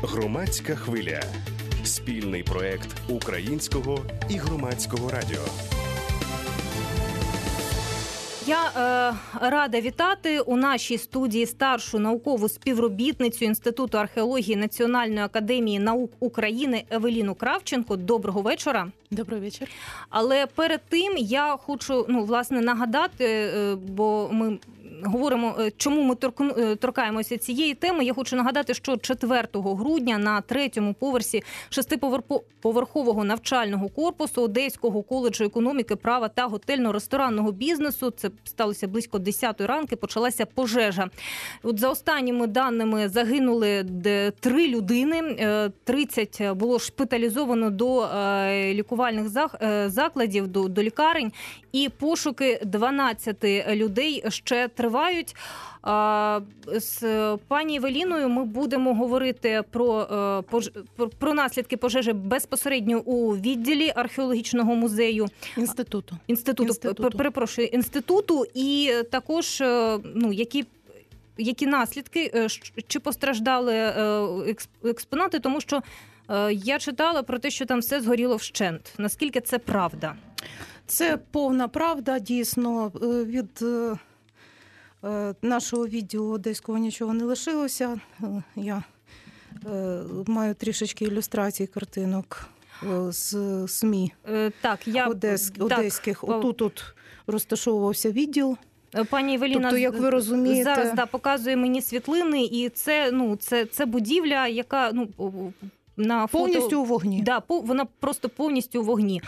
Громадська хвиля. Спільний проект Українського і Громадського радіо. Я рада вітати у нашій студії старшу наукову співробітницю Інституту археології Національної академії наук України Евеліну Кравченко. Доброго вечора. Добрий вечір. Але перед тим я хочу, власне, нагадати, бо ми говоримо, чому ми торкаємося цієї теми. Я хочу нагадати, що 4 грудня на 3-му поверсі 6-поверхового навчального корпусу Одеського коледжу економіки, права та готельно-ресторанного бізнесу, це сталося близько 10-ї ранки, почалася пожежа. От за останніми даними загинули 3 людини, 30 було шпиталізовано до лікувальних закладів, до лікарень, і пошуки 12 людей ще тривають. З пані Евеліною ми будемо говорити про наслідки пожежі безпосередньо у відділі археологічного музею. Інституту. І також, які наслідки, чи постраждали експонати, тому що я читала про те, що там все згоріло вщент. Наскільки це правда? Це повна правда, дійсно. Від нашого відділу одеського нічого не лишилося. Я маю трішечки ілюстрацій картинок з СМІ одеських. Отут розташовувався відділ. Пані Евеліна, тобто, як ви розумієте, зараз показує мені світлини, і це будівля, яка на фото... повністю у вогні. Да, вона просто повністю у вогні.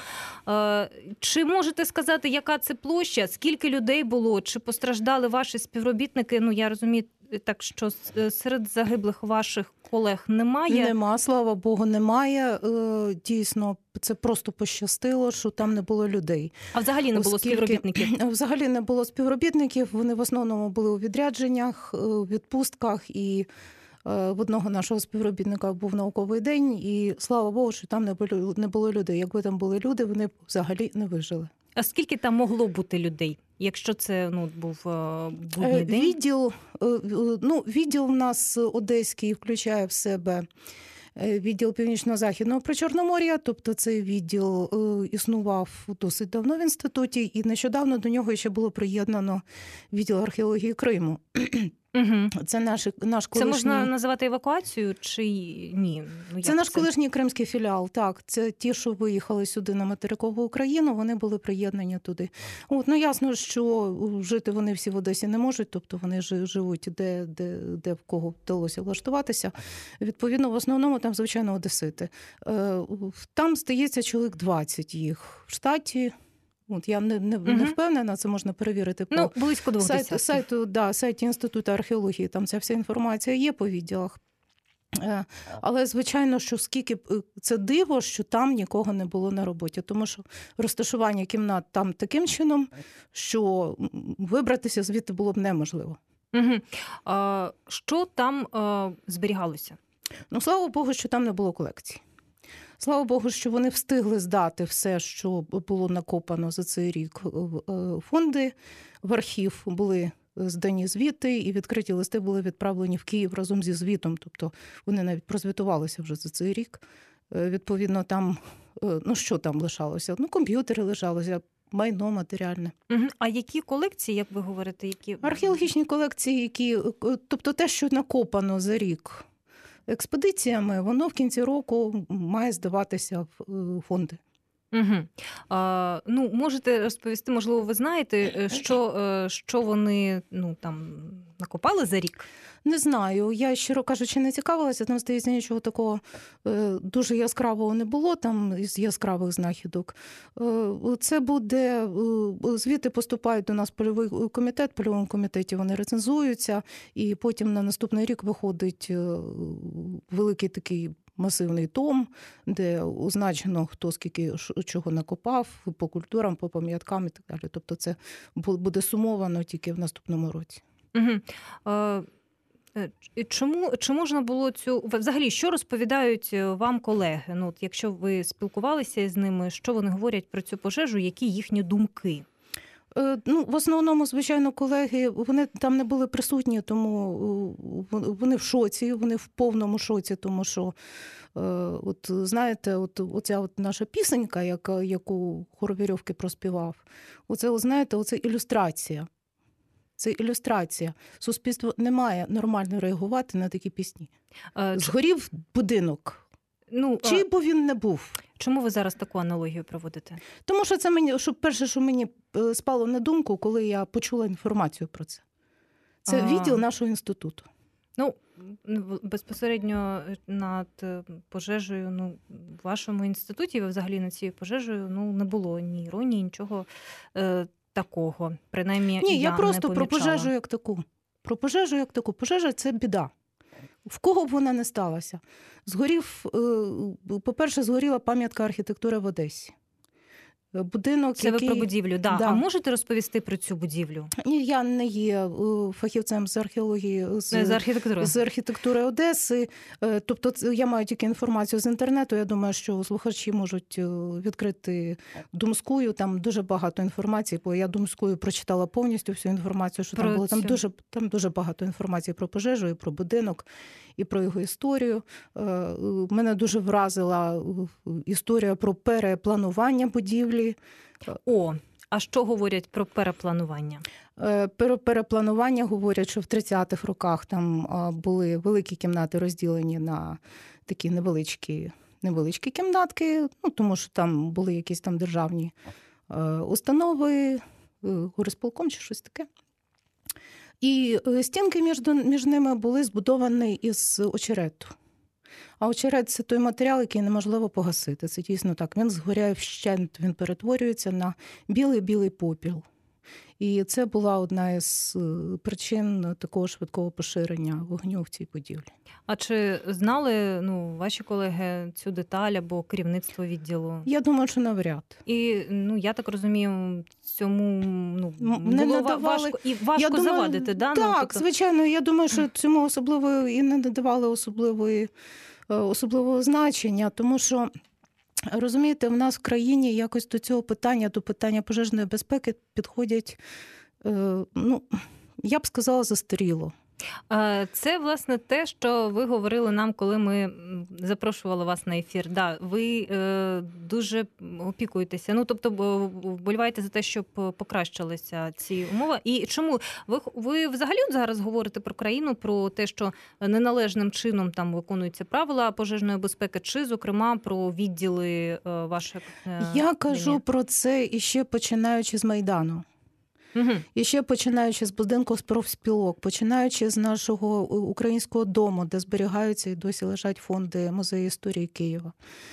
Чи можете сказати, яка це площа? Скільки людей було? Чи постраждали ваші співробітники? Я розумію, так що серед загиблих ваших колег немає? Нема, слава Богу, немає. Дійсно, це просто пощастило, що там не було людей. А взагалі не було співробітників? Взагалі не було співробітників. Вони в основному були у відрядженнях, у відпустках, і в одного нашого співробітника був науковий день, і слава Богу, що там не було людей. Якби там були люди, вони б взагалі не вижили. А скільки там могло бути людей, якщо це був будній день? Відділ в нас одеський включає в себе відділ Північно-Західного Причорномор'я, тобто цей відділ існував досить давно в інституті, і нещодавно до нього ще було приєднано відділ археології Криму. Угу. Це наш колишній... Це можна називати евакуацією чи ні? Це наш колишній кримський філіал, так. Це ті, що виїхали сюди на материкову Україну, вони були приєднані туди. Ясно, що жити вони всі в Одесі не можуть, тобто вони живуть де в кого вдалося влаштуватися. Відповідно, в основному там, звичайно, одесити. Там, здається, чоловік 20 їх в штаті. Я не впевнена, це можна перевірити по близько 20. сайті Інституту археології. Там ця вся інформація є по відділах. Але, звичайно, що скільки це диво, що там нікого не було на роботі. Тому що розташування кімнат там таким чином, що вибратися звідти було б неможливо. Угу. Що там зберігалося? Слава Богу, що там не було колекцій. Слава Богу, що вони встигли здати все, що було накопано за цей рік в фонди, в архів були здані звіти, і відкриті листи були відправлені в Київ разом зі звітом. Тобто вони навіть прозвітувалися вже за цей рік. Відповідно, там, що там лишалося? Комп'ютери лишалися, майно матеріальне. Угу. А які колекції, як ви говорите? Археологічні колекції, тобто те, що накопано за рік експедиціями, воно в кінці року має здаватися в фонди. Угу. Можете розповісти, можливо, ви знаєте, що вони там накопали за рік? Не знаю. Я, щиро кажучи, не цікавилася. Там, здається, нічого такого дуже яскравого не було, там із яскравих знахідок. Це буде... Звіти поступають до нас в польовий комітет, в польовому комітеті вони рецензуються, і потім на наступний рік виходить великий такий масивний том, де означено, хто скільки чого накопав, по культурам, по пам'яткам і так далі. Тобто це буде сумовано тільки в наступному році. Угу. Чи можна було взагалі, що розповідають вам колеги? Якщо ви спілкувалися з ними, що вони говорять про цю пожежу, які їхні думки? В основному, звичайно, колеги, вони там не були присутні, тому вони в шоці, вони в повному шоці, тому що, от знаєте, оця наша пісенька, яку хор Вірьовки проспівав, оце ілюстрація. Це ілюстрація. Суспільство не має нормально реагувати на такі пісні. Згорів будинок. Чий би він не був. Чому ви зараз таку аналогію проводите? Тому що це перше, що мені спало на думку, коли я почула інформацію про це. Це відділ нашого інституту. Безпосередньо над пожежею, в вашому інституті, ви взагалі над цією пожежею, не було ні іронії, нічого такого. Принаймні, ні, я просто не про пожежу як таку. Про пожежу як таку. Пожежа – це біда. В кого б вона не сталася. По-перше, згоріла пам'ятка архітектури в Одесі. Будинок, це ви про будівлю, да. А можете розповісти про цю будівлю? Ні, я не є фахівцем з археології, з архітектури Одеси. Тобто я маю тільки інформацію з інтернету. Я думаю, що слухачі можуть відкрити Думскую. Там дуже багато інформації, бо я Думскую прочитала повністю всю інформацію, що там було. Там дуже багато інформації про пожежу і про будинок, і про його історію. Мене дуже вразила історія про перепланування будівлі. А що говорять про перепланування? Перепланування говорять, що в 30-х роках там були великі кімнати розділені на такі невеличкі кімнатки, тому що там були якісь там державні установи, горисполком чи щось таке. І стінки між ними були збудовані із очерету. А очерет – це той матеріал, який неможливо погасити. Це дійсно так. Він згоряє вщент, він перетворюється на білий-білий попіл. І це була одна із причин такого швидкого поширення вогню в цій будівлі. А чи знали ваші колеги цю деталь або керівництво відділу? Я думаю, що навряд. І я так розумію, цьому було важко завадити, да? Так, звичайно. Я думаю, що цьому особливо і не надавали особливого значення, тому що, розумієте, в нас в країні якось до питання пожежної безпеки підходять, я б сказала, застаріло. Це, власне, те, що ви говорили нам, коли ми запрошували вас на ефір. Да, ви дуже опікуєтеся, тобто вболіваєте за те, щоб покращилися ці умови. І чому? Ви взагалі зараз говорите про країну, про те, що неналежним чином там виконуються правила пожежної безпеки, чи, зокрема, про відділи ваших? Я кажу про це іще починаючи з Майдану. Угу. І ще починаючи з будинку профспілок, починаючи з нашого українського дому, де зберігаються і досі лежать фонди Музею історії Києва.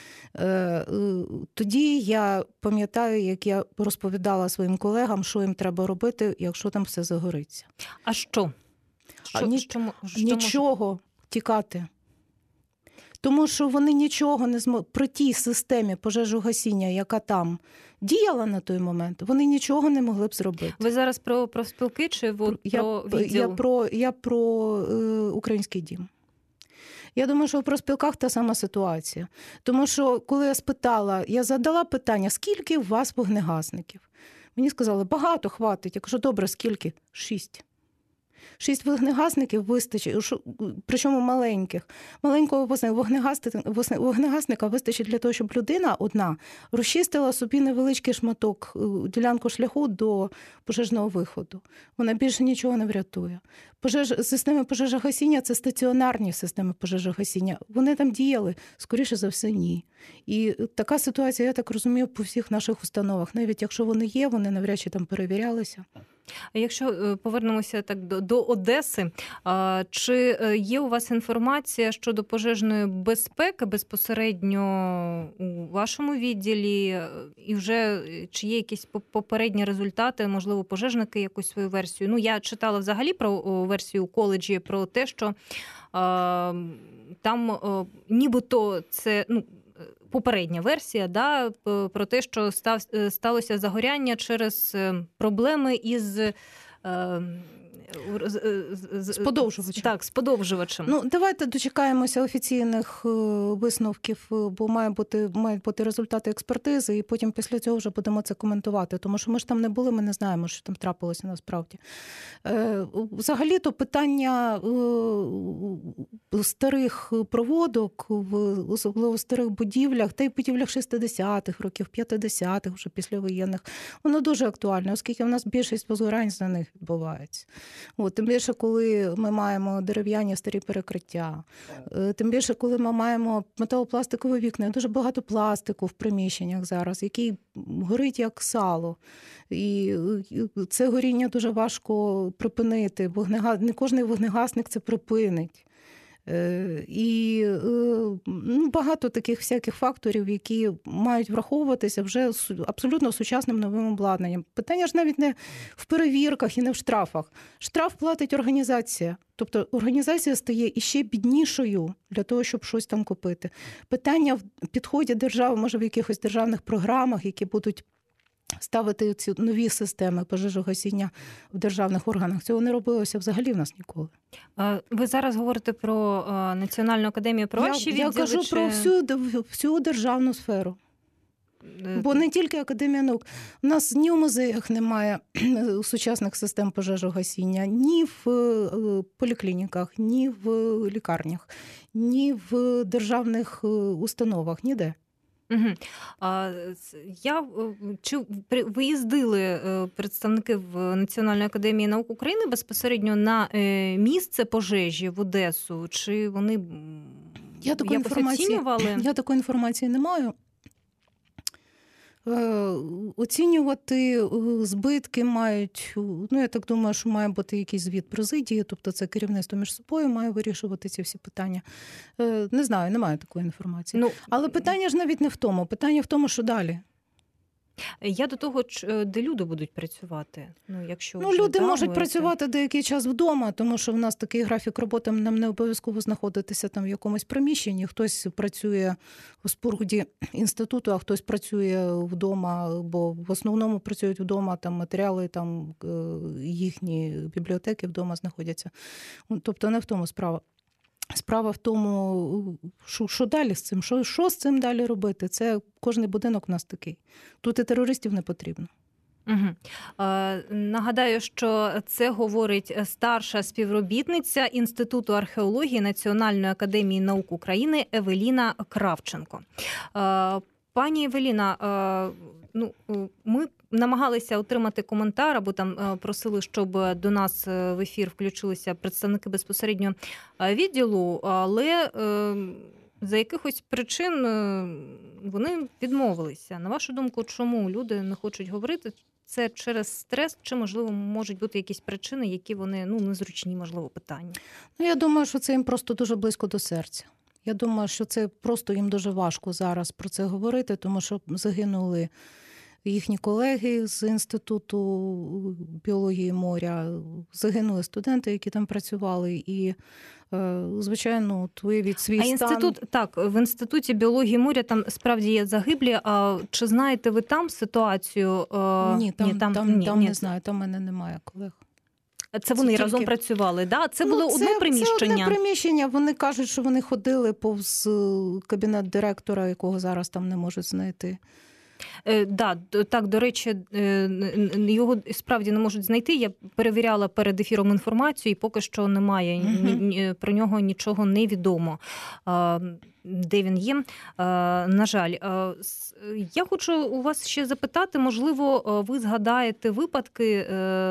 Тоді я пам'ятаю, як я розповідала своїм колегам, що їм треба робити, якщо там все загориться. А що? Нічого, тікати. Тому що вони нічого не змогли. При тій системі пожежогасіння, яка там діяла на той момент, вони нічого не могли б зробити. Ви зараз про профспілки чи про відділ? Я про український дім. Я думаю, що в профспілках та сама ситуація. Тому що, коли я задала питання, скільки у вас вогнегасників? Мені сказали, багато, хватить. Я кажу, добре, скільки? 6. 6 вогнегасників вистачить, причому маленьких. Маленького вогнегасника вистачить для того, щоб людина одна розчистила собі невеличкий шматок, ділянку шляху до пожежного виходу. Вона більше нічого не врятує. Системи пожежогасіння – це стаціонарні системи пожежогасіння. Вони там діяли? Скоріше за все, ні. І така ситуація, я так розумію, по всіх наших установах. Навіть якщо вони є, вони навряд чи там перевірялися. Якщо повернемося так до Одеси, чи є у вас інформація щодо пожежної безпеки безпосередньо у вашому відділі? І вже чи є якісь попередні результати, можливо, пожежники якусь свою версію? Я читала взагалі про версію у коледжі, про те, що там нібито це... попередня версія, да, про те, що сталося загоряння через проблеми із З подовжувачем. Так, з подовжувачем. Ну, давайте дочекаємося офіційних висновків, бо мають бути результати експертизи, і потім після цього вже будемо це коментувати. Тому що ми ж там не були, ми не знаємо, що там трапилося насправді. Взагалі-то питання старих проводок, особливо в старих будівлях, та й в будівлях 60-х років, 50-х, вже післявоєнних, воно дуже актуальне, оскільки в нас більшість возгорань за них відбувається. Тим більше, коли ми маємо дерев'яні старі перекриття, тим більше, коли ми маємо металопластикові вікна, дуже багато пластику в приміщеннях зараз, який горить як сало. І це горіння дуже важко припинити, не кожний вогнегасник це припинить. І багато таких всяких факторів, які мають враховуватися вже абсолютно сучасним новим обладнанням. Питання ж навіть не в перевірках і не в штрафах. Штраф платить організація. Тобто організація стає іще біднішою для того, щоб щось там купити. Питання в підході держави, може в якихось державних програмах, які будуть ставити ці нові системи пожежогасіння в державних органах. Цього не робилося взагалі в нас ніколи. Ви зараз говорите про Національну академію, про ваші відділи? Я кажу про всю державну сферу. Бо не тільки Академія наук. У нас ні в музеях немає сучасних систем пожежогасіння, ні в поліклініках, ні в лікарнях, ні в державних установах, ніде. Чи виїздили представники в Національної академії наук України безпосередньо на місце пожежі в Одесу? Чи вони якось оцінювали? Я такої інформації не маю. Оцінювати збитки мають, я так думаю, що має бути якийсь звіт президії, тобто це керівництво між собою має вирішувати ці всі питання. Не знаю, немає такої інформації. Але питання ж навіть не в тому. Питання в тому, що далі. Я до того, де люди будуть працювати. Люди можуть працювати деякий час вдома, тому що в нас такий графік роботи, нам не обов'язково знаходитися там в якомусь приміщенні. Хтось працює у споруді інституту, а хтось працює вдома, бо в основному працюють вдома, там матеріали, там їхні бібліотеки вдома знаходяться. Тобто не в тому справа. Справа в тому, що далі з цим, що з цим далі робити. Це кожний будинок у нас такий. Тут і терористів не потрібно. Нагадаю, що це говорить старша співробітниця Інституту археології Національної академії наук України Евеліна Кравченко. Пані Евеліна, ми намагалися отримати коментар, або там просили, щоб до нас в ефір включилися представники безпосередньо відділу, але за якихось причин вони відмовилися. На вашу думку, чому люди не хочуть говорити? Це через стрес, чи, можливо, можуть бути якісь причини, які вони, незручні, можливо, питання? Я думаю, що це їм просто дуже близько до серця. Я думаю, що це просто їм дуже важко зараз про це говорити, тому що загинули їхні колеги з Інституту біології моря, загинули студенти, які там працювали, і, звичайно, уявіть свій стан. В Інституті біології моря там справді є загиблі, а чи знаєте ви там ситуацію? Ні, не знаю, там в мене немає колег. Це вони разом працювали, да? Це було одне приміщення? Це одне приміщення. Вони кажуть, що вони ходили повз кабінет директора, якого зараз там не можуть знайти. Так, до речі, його справді не можуть знайти. Я перевіряла перед ефіром інформацію, і поки що немає, про нього нічого не відомо. Де він є, на жаль. Я хочу у вас ще запитати, можливо, ви згадаєте випадки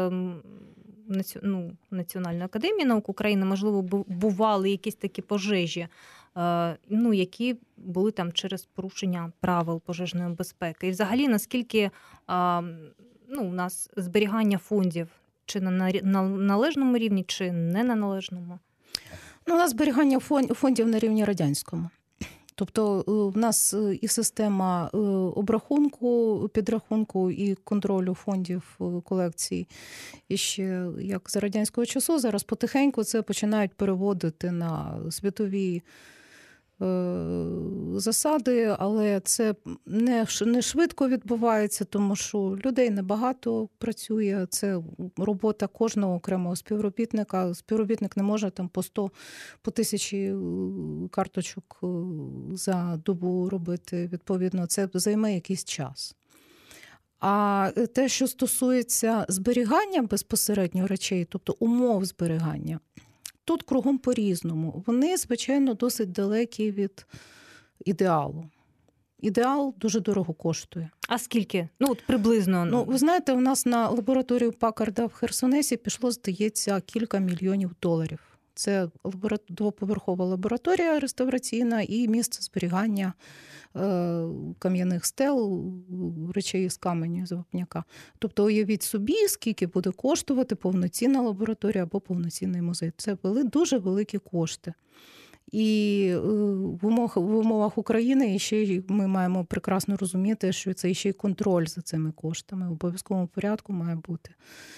Національної академії наук України, можливо, бували якісь такі пожежі, які були там через порушення правил пожежної безпеки. І взагалі, наскільки у нас зберігання фондів, чи на належному рівні, чи не на належному? У нас зберігання фондів на рівні радянському. Тобто в нас і система обрахунку, підрахунку і контролю фондів колекцій і ще як за радянського часу. Зараз потихеньку це починають переводити на світові засади, але це не швидко відбувається, тому що людей небагато працює, це робота кожного окремого співробітника. Співробітник не може там по 100, по 1000 карточок за добу робити, відповідно, це займе якийсь час. А те, що стосується зберігання безпосередньо речей, тобто умов зберігання, тут кругом по-різному. Вони, звичайно, досить далекі від ідеалу. Ідеал дуже дорого коштує. А скільки? Ну, от приблизно. Ви знаєте, у нас на лабораторію Пакарда в Херсонесі пішло, здається, кілька мільйонів доларів. Це двоповерхова лабораторія реставраційна і місце зберігання кам'яних стел, речей з каменю, з вапняка. Тобто уявіть собі, скільки буде коштувати повноцінна лабораторія або повноцінний музей. Це дуже великі кошти. І в умовах України ще ми маємо прекрасно розуміти, що це ще й контроль за цими коштами. В обов'язковому порядку має бути.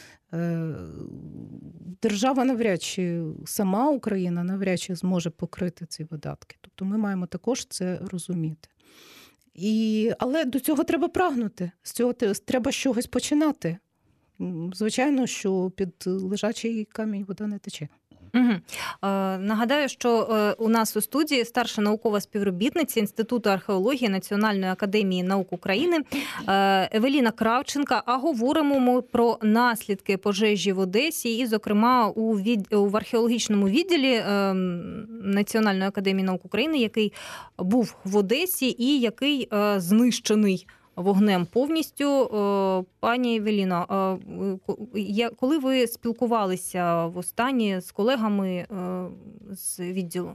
Держава навряд чи, сама Україна навряд чи зможе покрити ці видатки. Тобто ми маємо також це розуміти. Але до цього треба прагнути, з цього треба з чогось починати. Звичайно, що під лежачий камінь вода не тече. Угу. Нагадаю, що у нас у студії старша наукова співробітниця Інституту археології Національної академії наук України Евеліна Кравченка. А говоримо ми про наслідки пожежі в Одесі і, зокрема, в археологічному відділі Національної академії наук України, який був в Одесі і який знищений вогнем повністю. Пані Евеліно, коли ви спілкувалися востаннє з колегами з відділу?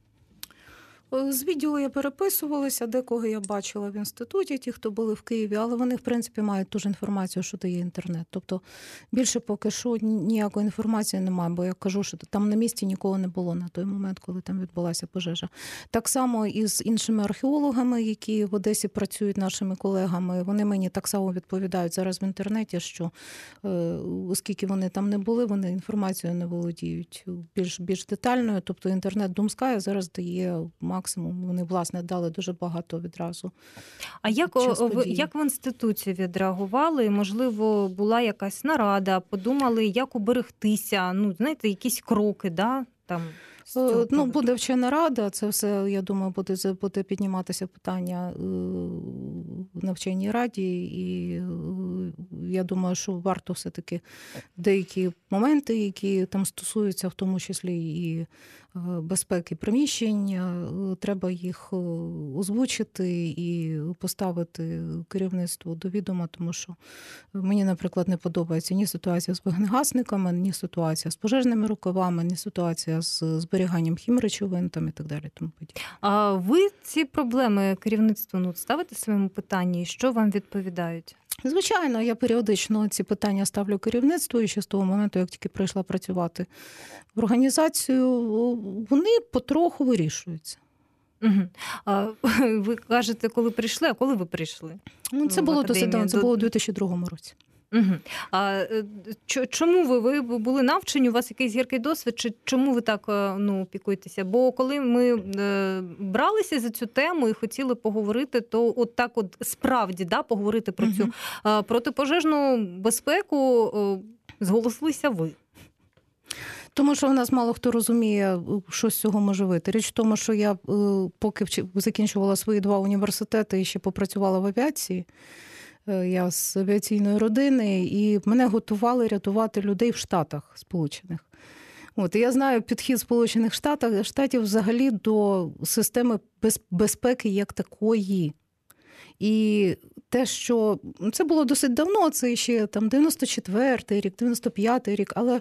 З відділу я переписувалася, декого я бачила в інституті, ті, хто були в Києві, але вони, в принципі, мають ту ж інформацію, що дає інтернет. Тобто більше поки що ніякої інформації немає, бо я кажу, що там на місці нікого не було на той момент, коли там відбулася пожежа. Так само і з іншими археологами, які в Одесі працюють, нашими колегами, вони мені так само відповідають зараз в інтернеті, що оскільки вони там не були, вони інформацією не володіють більш детальною. Тобто інтернет Думская зараз дає максимум. Вони, власне, дали дуже багато відразу. А як в інституті відреагували? Можливо, була якась нарада, подумали, як уберегтися? Знаєте, якісь кроки, да? Там, буде вчена рада, це все, я думаю, буде підніматися питання в навчальній раді, і я думаю, що варто все-таки деякі моменти, які там стосуються, в тому числі і безпеки приміщення, треба їх озвучити і поставити керівництву до відома, тому що мені, наприклад, не подобається ні ситуація з вогнегасниками, ні ситуація з пожежними рукавами, ні ситуація з зберіганням хімречовин там, і так далі. Тому подібне. А ви ці проблеми керівництву ставите в своєму питанні? Що вам відповідають? Звичайно, я періодично ці питання ставлю керівництву, і ще з того моменту, як тільки прийшла працювати в організацію, вони потроху вирішуються. Угу. Ви кажете, коли прийшли, а коли ви прийшли? Це було досить давно, це було у 2002 році. Угу. А чому ви були навчені, у вас якийсь гіркий досвід, чи чому ви так пікуєтеся? Бо коли ми бралися за цю тему і хотіли поговорити, то от так от справді поговорити про цю протипожежну безпеку зголосилися ви. Тому що в нас мало хто розуміє, що з цього може вийти. Річ в тому, що я поки закінчувала свої 2 університети і ще попрацювала в авіації, я з авіаційної родини, і мене готували рятувати людей в Штатах Сполучених. І я знаю підхід Сполучених Штатів взагалі до системи безпеки як такої. І те, що це було досить давно, це ще там 94-й рік, 95-й рік, але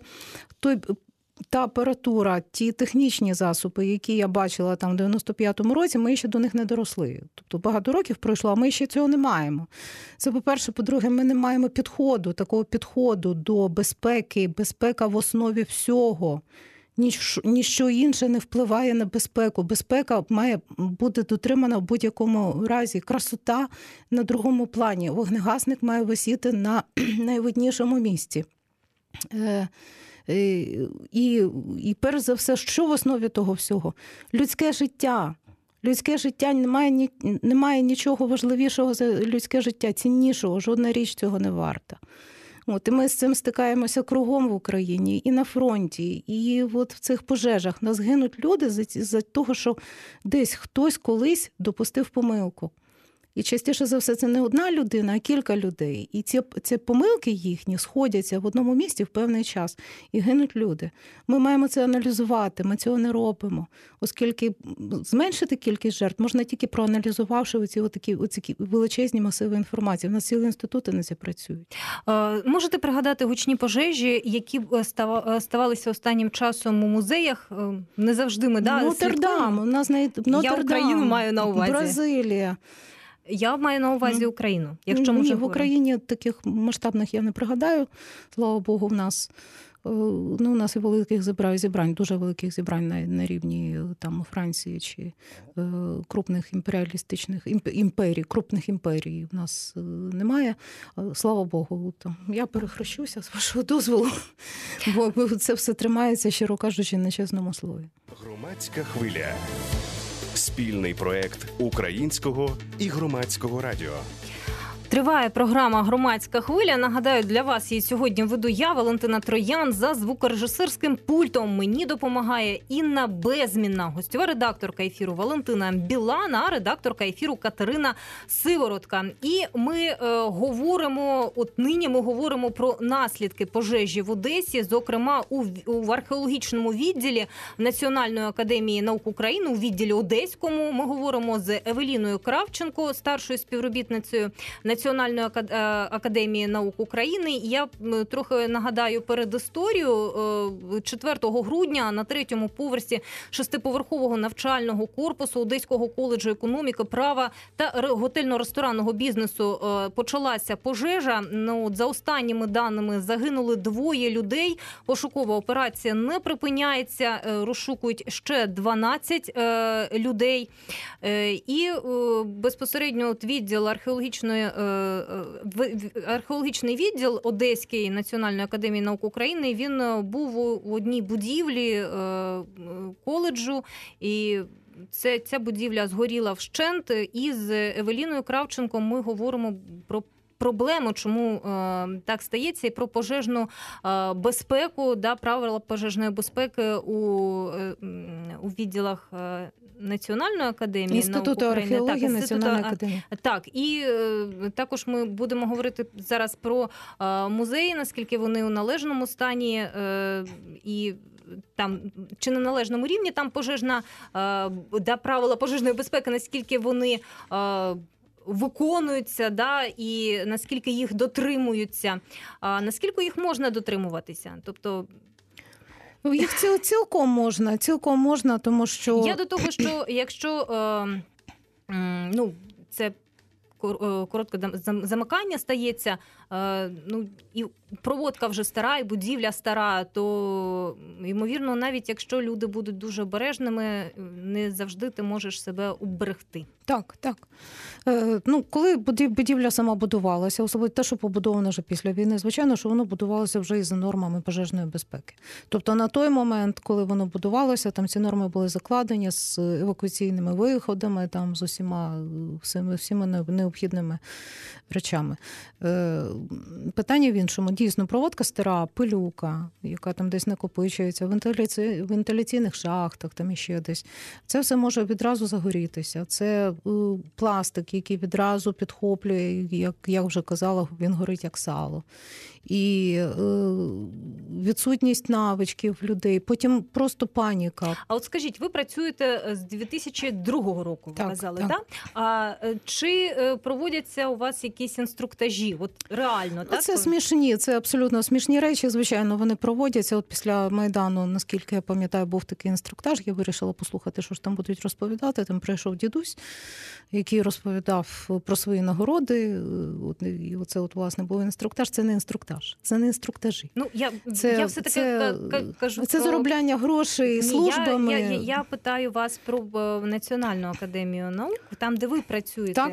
та апаратура, ті технічні засоби, які я бачила там в 95-му році, ми ще до них не доросли. Тобто багато років пройшло, а ми ще цього не маємо. Це, по-перше. По-друге, ми не маємо такого підходу до безпеки. Безпека в основі всього. Ніщо інше не впливає на безпеку. Безпека має бути дотримана в будь-якому разі. Красота на другому плані. Вогнегасник має висіти на найвиднішому місці. І перш за все, що в основі того всього? Людське життя. Людське життя, немає нічого важливішого за людське життя, ціннішого, жодна річ цього не варта. І ми з цим стикаємося кругом в Україні, і на фронті, і от в цих пожежах. Нас гинуть люди за того, що десь хтось колись допустив помилку. І частіше за все це не одна людина, а кілька людей. І ці помилки їхні сходяться в одному місці в певний час. І гинуть люди. Ми маємо це аналізувати, ми цього не робимо. Оскільки зменшити кількість жертв можна тільки проаналізувавши оці величезні масиви інформації. У нас цілі інститути на це працюють. Можете пригадати гучні пожежі, які ставалися останнім часом у музеях? Не завжди ми, Нотр-Дам. У нас Я Україну маю на увазі. Бразилія. Я маю на увазі Україну. Якщо ми в Україні таких масштабних я не пригадаю. Слава Богу, у нас і великих зібрань, дуже великих зібрань на рівні там у Франції чи крупних імперіалістичних імперій, крупних імперій в нас немає. Слава Богу. Я перехрещуся, з вашого дозволу, бо це все тримається, щиро кажучи, на чесному слові. Громадська хвиля. Спільний проект Українського і Громадського радіо. Триває програма «Громадська хвиля». Нагадаю, для вас її сьогодні веду я, Валентина Троян. За звукорежисерським пультом мені допомагає Інна Безмінна, гостьова редакторка ефіру Валентина Білана, а редакторка ефіру Катерина Сиворотка. І ми нині ми говоримо про наслідки пожежі в Одесі, зокрема в археологічному відділі Національної академії наук України, у відділі Одеському. Ми говоримо з Евеліною Кравченко, старшою співробітницею Національної академії наук України. І я трохи нагадаю передісторію. 4 грудня на 3-му поверсі 6-поверхового навчального корпусу Одеського коледжу економіки, права та готельно-ресторанного бізнесу почалася пожежа. За останніми даними загинули 2 людей. Пошукова операція не припиняється. Розшукують ще 12 людей. І безпосередньо відділ археологічний відділ Одеської Національної академії наук України, він був у одній будівлі коледжу, і ця будівля згоріла вщент. І з Евеліною Кравченко ми говоримо про проблему, чому так стається, і про пожежну безпеку, правила пожежної безпеки у відділах Національної академії Інституту наук України. археології Національної академії. Так, і також ми будемо говорити зараз про музеї, наскільки вони у належному стані, і там чи на належному рівні там правила пожежної безпеки, наскільки вони виконуються, і наскільки їх дотримуються, наскільки їх можна дотримуватися. Тобто їх цілком можна, тому що... Я до того, що якщо це коротке замикання стається, і проводка вже стара, і будівля стара, то, ймовірно, навіть якщо люди будуть дуже обережними, не завжди ти можеш себе уберегти. Так. Коли будівля сама будувалася, особливо те, що побудовано вже після війни, звичайно, що воно будувалося вже із нормами пожежної безпеки. Тобто на той момент, коли воно будувалося, там ці норми були закладені з евакуаційними виходами, там з всіма необхідними речами. Питання в іншому. Дійсно, проводка стара, пилюка, яка там десь накопичується, в вентиляційних шахтах, там іще десь. Це все може відразу загорітися. Це пластик, який відразу підхоплює, як я вже казала, він горить як сало. І відсутність навичків людей, потім просто паніка. А от скажіть, ви працюєте з 2002 року, ви казали, так? А чи проводяться у вас якісь інструктажі? От реально, так? Це смішні, це абсолютно смішні речі, звичайно, вони проводяться. От після Майдану, наскільки я пам'ятаю, був такий інструктаж, я вирішила послухати, що ж там будуть розповідати. Там прийшов дідусь, який розповідав про свої нагороди. І оце, власне, був інструктаж. Це не інструктаж. Це не інструктажі. Я все-таки кажу це заробляння грошей службами. Я питаю вас про Національну академію наук, там, де ви працюєте. Так,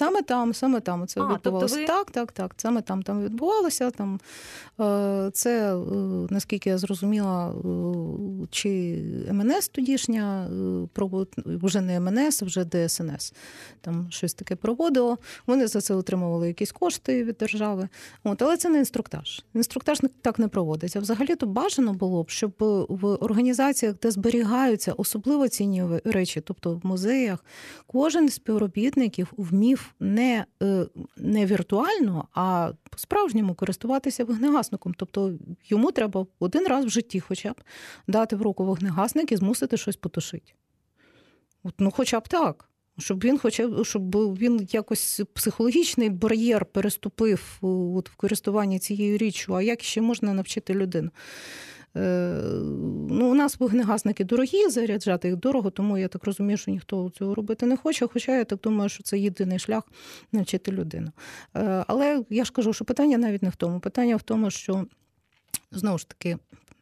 Саме там це відбувалося. Тобто Так. Саме там відбувалося. Там, це, наскільки я зрозуміла, чи МНС тодішня, вже не МНС, вже ДСНС. Там щось таке проводило. Вони за це отримували якісь кошти від держави. Але це не інструктаж. Інструктаж так не проводиться. Взагалі-то бажано було б, щоб в організаціях, де зберігаються особливо цінні речі, тобто в музеях, кожен з співробітників вмів не віртуально, а по-справжньому користуватися вогнегасником. Тобто йому треба один раз в житті хоча б дати в руку вогнегасник і змусити щось потушити. Хоча б так. Щоб він якось психологічний бар'єр переступив в користуванні цією річчю. А як ще можна навчити людину? У нас вогнегасники дорогі, заряджати їх дорого, тому я так розумію, що ніхто цього робити не хоче, хоча я так думаю, що це єдиний шлях навчити людину. Але я ж кажу, що питання навіть не в тому. Питання в тому, що, знову ж таки,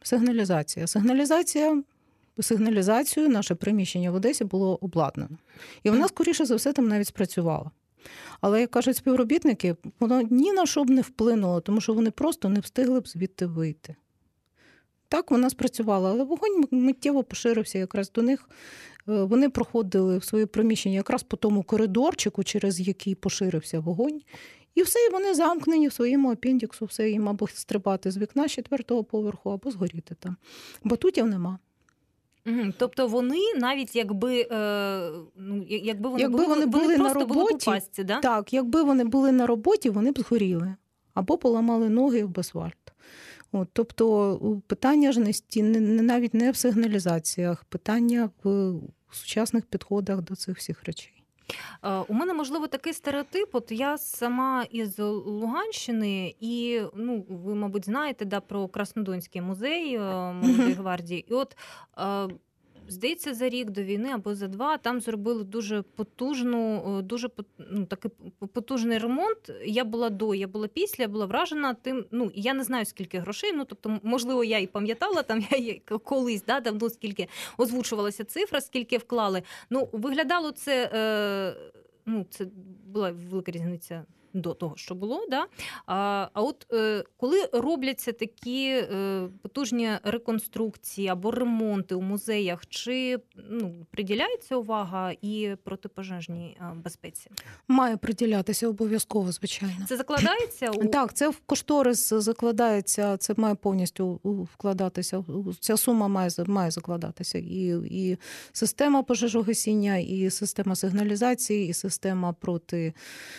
сигналізацію наше приміщення в Одесі було обладнано. І вона, скоріше за все, там навіть спрацювала. Але, як кажуть співробітники, воно ні на що б не вплинуло, тому що вони просто не встигли б звідти вийти. Так, вона спрацювала, але вогонь миттєво поширився якраз до них. Вони проходили в своє приміщення якраз по тому коридорчику, через який поширився вогонь. І все, і вони замкнені в своєму апендіксу, все, їм або стрибати з вікна 4-го поверху, або згоріти там. Батутів нема. Тобто вони навіть якби вони були на роботі, пастці, да? Так, якби вони були на роботі, вони б згоріли. Або поламали ноги в асфальт. Тобто питання ж навіть не в сигналізаціях, питання в сучасних підходах до цих всіх речей. У мене, можливо, такий стереотип. От я сама із Луганщини, і ви, мабуть, знаєте про Краснодонський музей Молодої гвардії. І от, здається, за рік до війни або за два там зробили дуже такий потужний ремонт. Я була після, я була вражена тим, я не знаю, скільки грошей, тобто, можливо, я і пам'ятала, там я колись, давно скільки озвучувалася цифра, скільки вклали. Виглядало це, це була велика різниця до того, що було, да? А от коли робляться такі потужні реконструкції або ремонти у музеях, чи приділяється увага і протипожежній безпеці? Має приділятися обов'язково, звичайно. Це закладається? Так, це в кошторис закладається, це має повністю вкладатися, ця сума має закладатися. І система пожежогасіння, і система сигналізації, і система проти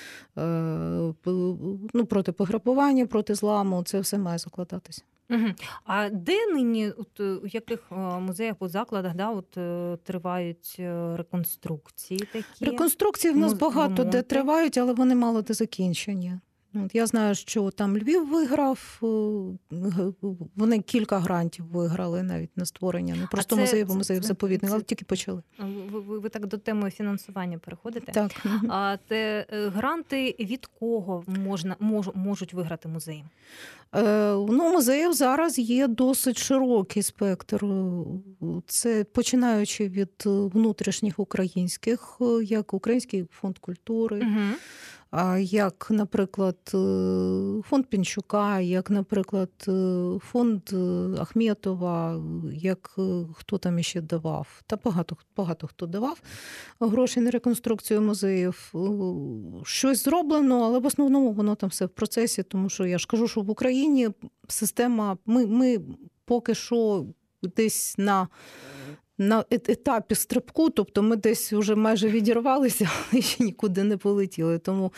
пограбування, проти зламу, це все має закладатися. Угу. А де нині, у яких музеях або закладах тривають реконструкції такі? Реконструкції в нас багато де тривають, але вони мало де закінчені. Я знаю, що там Львів виграв, вони кілька грантів виграли навіть на створення. Не просто музеїв заповідних, але тільки почали. Ви так до теми фінансування переходите? Так. А гранти від кого можуть виграти музеї? Музеїв зараз є досить широкий спектр. Це починаючи від внутрішніх українських, як Український фонд культури, як, наприклад, фонд Пінчука, як, наприклад, фонд Ахметова, як хто там іще давав. Та багато хто давав гроші на реконструкцію музеїв. Щось зроблено, але в основному воно там все в процесі, тому що я ж кажу, що в Україні система, ми поки що десь на етапі стрибку, тобто ми десь вже майже відірвалися, але ще нікуди не полетіли. Тому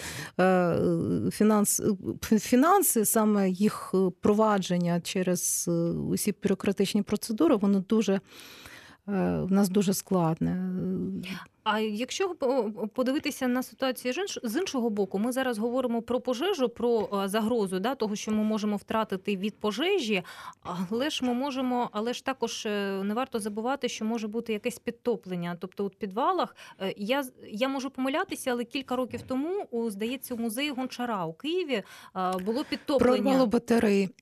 фінанси, саме їх провадження через усі бюрократичні процедури, воно в нас дуже складне. А якщо подивитися на ситуацію з іншого боку, ми зараз говоримо про пожежу, про загрозу, того, що ми можемо втратити від пожежі, але ж також не варто забувати, що може бути якесь підтоплення. Тобто у підвалах, я можу помилятися, але кілька років тому, здається, у музеї Гончара у Києві було підтоплення. Прорвало батареї.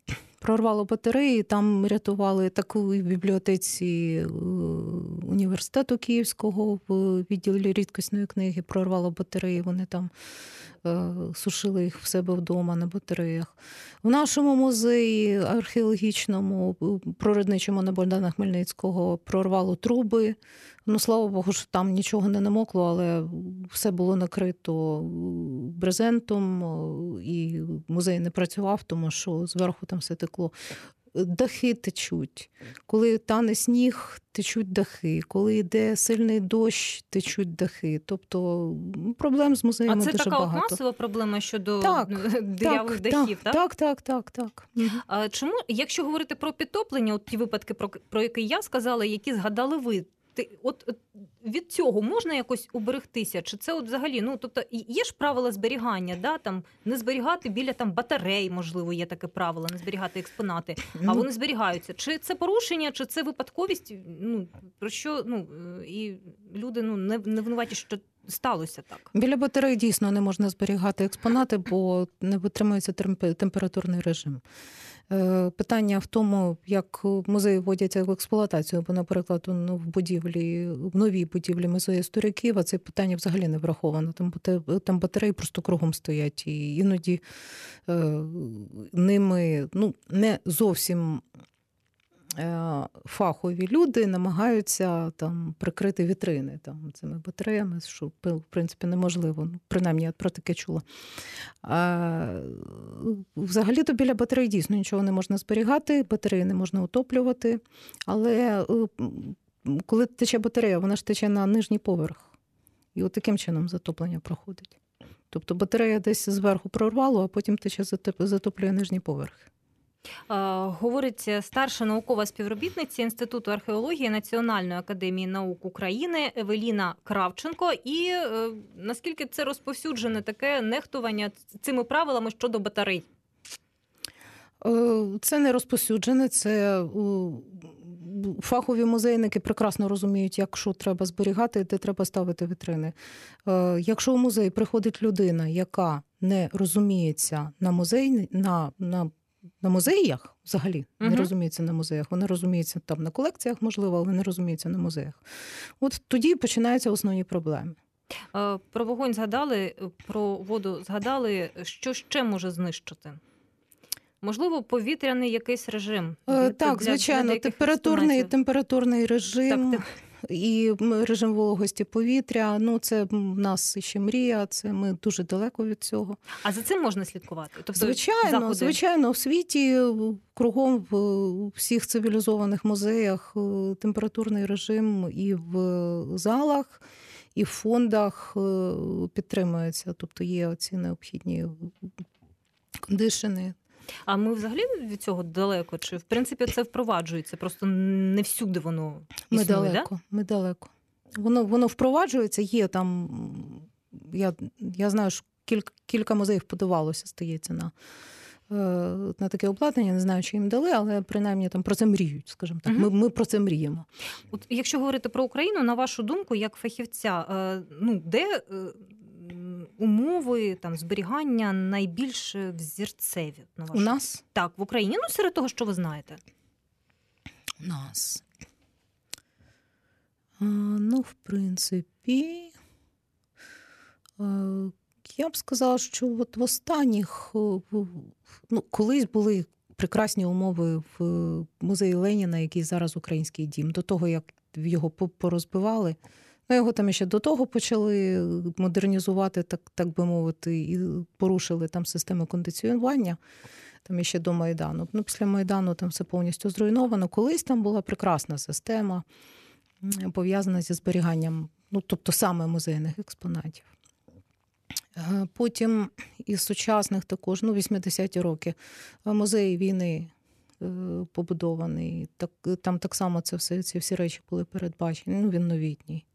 прорвало батареї, там рятували таку в бібліотеці університету Київського в відділі рідкісної книги, прорвало батареї, вони там сушили їх в себе вдома на батареях. В нашому музеї археологічному, природничому на Богдана Хмельницького, прорвало труби. Ну, слава Богу, що там нічого не намокло, але все було накрито брезентом, і музей не працював, тому що зверху там все текло. Дахи течуть. Коли тане сніг, течуть дахи. Коли йде сильний дощ, течуть дахи. Тобто проблем з музеями дуже багато. А це така масова проблема щодо дірявих дахів, так? Так. А чому, якщо говорити про підтоплення, от ті випадки, про які я сказала, які згадали ви, от від цього можна якось уберегтися? Чи це от взагалі, ну, тобто, є ж правила зберігання, да, там, не зберігати біля там батарей, можливо, є таке правило, не зберігати експонати, а вони зберігаються. Чи це порушення, чи це випадковість, ну, про що, ну, і люди, ну, не винуваті, що сталося так? Біля батарей дійсно не можна зберігати експонати, бо не витримується температурний режим. Питання в тому, як музеї вводяться в експлуатацію, бо, наприклад, в новій будівлі музею історії Києва це питання взагалі не враховано. Там батареї просто кругом стоять, і іноді ними, ну, не зовсім фахові люди намагаються там прикрити вітрини там цими батареями, що, в принципі, неможливо. Принаймні, я про таке чула. Взагалі-то біля батарей дійсно нічого не можна зберігати, батареї не можна утоплювати, але коли тече батарея, вона ж тече на нижній поверх. І от таким чином затоплення проходить. Тобто батарея десь зверху прорвало, а потім тече затоплює нижній поверх. Говорить старша наукова співробітниця Інституту археології Національної академії наук України Евеліна Кравченко. І наскільки це розповсюджене таке нехтування цими правилами щодо батарей? Це не розповсюджене, це фахові музейники прекрасно розуміють, як що треба зберігати, де треба ставити вітрини. Якщо в музей приходить людина, яка не розуміється на музеях взагалі, не розуміється на музеях. Вона розуміється там на колекціях, можливо, але не розуміється на музеях. От тоді починаються основні проблеми. Про вогонь згадали, про воду згадали. Що ще може знищити? Можливо, повітряний якийсь режим? Так, звичайно, температурний режим. Так. І режим вологості повітря, ну це в нас ще мрія, це ми дуже далеко від цього. А за цим можна слідкувати? Тобто, звичайно, в світі, кругом в всіх цивілізованих музеях температурний режим і в залах, і в фондах підтримується. Тобто є оці необхідні кондишени. А ми взагалі від цього далеко? Чи, в принципі, це впроваджується? Просто не всюди воно існує, Ми далеко. Воно впроваджується, є там, я знаю, що кілька музеїв подавалося, стається, на таке обладнання, не знаю, чи їм дали, але принаймні там про це мріють, скажімо так. Ми про це мріємо. От, якщо говорити про Україну, на вашу думку, як фахівця, де умови там зберігання найбільш взірцеві? У нас? Так, в Україні. Ну, серед того, що ви знаєте. У нас. В принципі, я б сказала, що от в останніх, колись були прекрасні умови в музеї Леніна, який зараз Український дім, до того, як його порозбивали. Його там ще до того почали модернізувати, так би мовити, і порушили там системи кондиціювання, там ще до Майдану. Після Майдану там все повністю зруйновано. Колись там була прекрасна система, пов'язана зі зберіганням, тобто саме музейних експонатів. Потім із сучасних також, 80-ті роки, музей війни побудований. Там так само ці всі речі були передбачені, він новітній.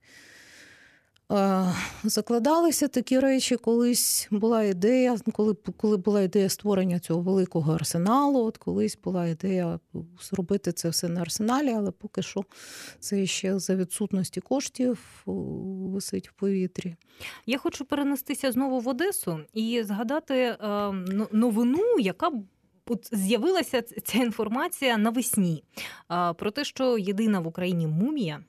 Закладалися такі речі, колись була ідея, коли була ідея створення цього великого арсеналу, от колись була ідея зробити це все на арсеналі, але поки що це ще за відсутності коштів висить в повітрі. Я хочу перенестися знову в Одесу і згадати новину, яка от з'явилася ця інформація навесні про те, що єдина в Україні мумія,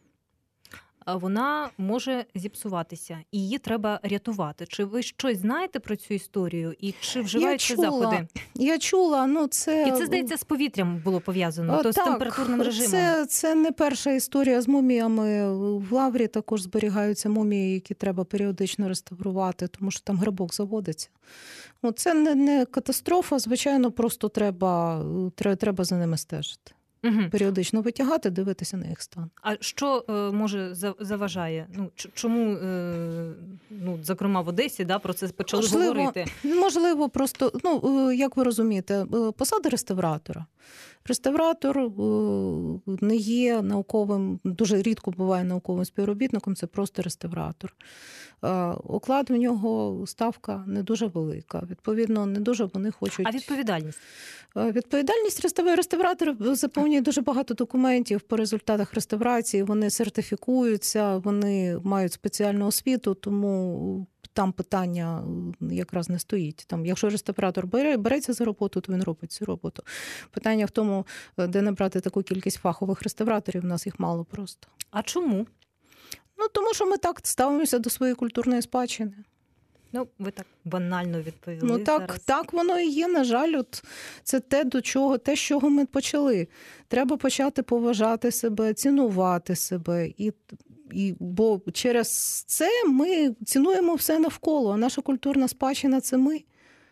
вона може зіпсуватися, і її треба рятувати. Чи ви щось знаєте про цю історію? І чи вживаються заходи? Я чула, це... І це, здається, з повітрям було пов'язано, то з температурним режимом. Це не перша історія з муміями. В Лаврі також зберігаються мумії, які треба періодично реставрувати, тому що там грибок заводиться. Це не катастрофа, звичайно, просто треба за ними стежити. Періодично витягати, дивитися на їх стан. А що, може, заважає? Чому, зокрема, в Одесі, про це почали говорити? Можливо, просто, як ви розумієте, посада реставратора. Реставратор не є науковим, дуже рідко буває науковим співробітником, це просто реставратор. Оклад у нього, ставка не дуже велика. Відповідно, не дуже вони хочуть... А відповідальність? Відповідальність реставратор заповнює дуже багато документів по результатах реставрації, вони сертифікуються, вони мають спеціальну освіту, тому там питання якраз не стоїть. Якщо реставратор береться за роботу, то він робить цю роботу. Питання в тому, де набрати таку кількість фахових реставраторів, у нас їх мало просто. А чому? Тому що ми так ставимося до своєї культурної спадщини. Ви так банально відповіли зараз. Так воно і є, на жаль. Це те, з чого ми почали. Треба почати поважати себе, цінувати себе. Бо через це ми цінуємо все навколо, а наша культурна спадщина – це ми.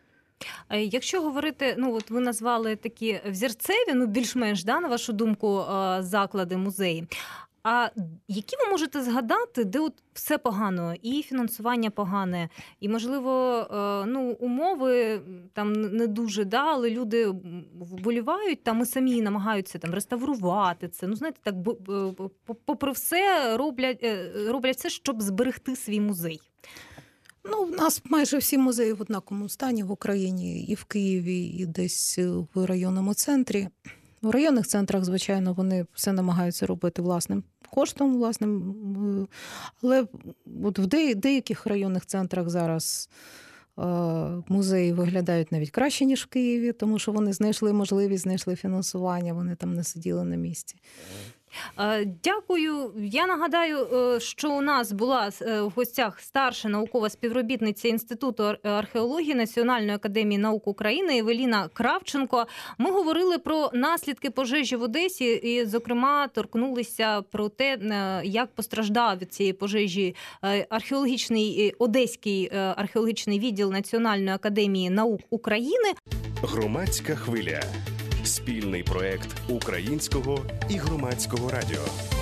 Якщо говорити, ви назвали такі взірцеві, більш-менш, на вашу думку, заклади, музеї. А які ви можете згадати, де все погано, і фінансування погане, і, можливо, умови там не дуже, але люди вболівають там і самі намагаються там реставрувати це. Знаєте, так попри все роблять все, щоб зберегти свій музей. У нас майже всі музеї в однаковому стані в Україні, і в Києві, і десь в районному центрі. В районних центрах, звичайно, вони все намагаються робити власним коштом, але в деяких районних центрах зараз музеї виглядають навіть краще, ніж в Києві, тому що вони знайшли можливість, знайшли фінансування, вони там не сиділи на місці. Дякую. Я нагадаю, що у нас була в гостях старша наукова співробітниця Інституту археології Національної академії наук України Евеліна Кравченко. Ми говорили про наслідки пожежі в Одесі і, зокрема, торкнулися про те, як постраждав від цієї пожежі Одеський археологічний відділ Національної академії наук України. Громадська хвиля. Спільний проект Українського і Громадського радіо.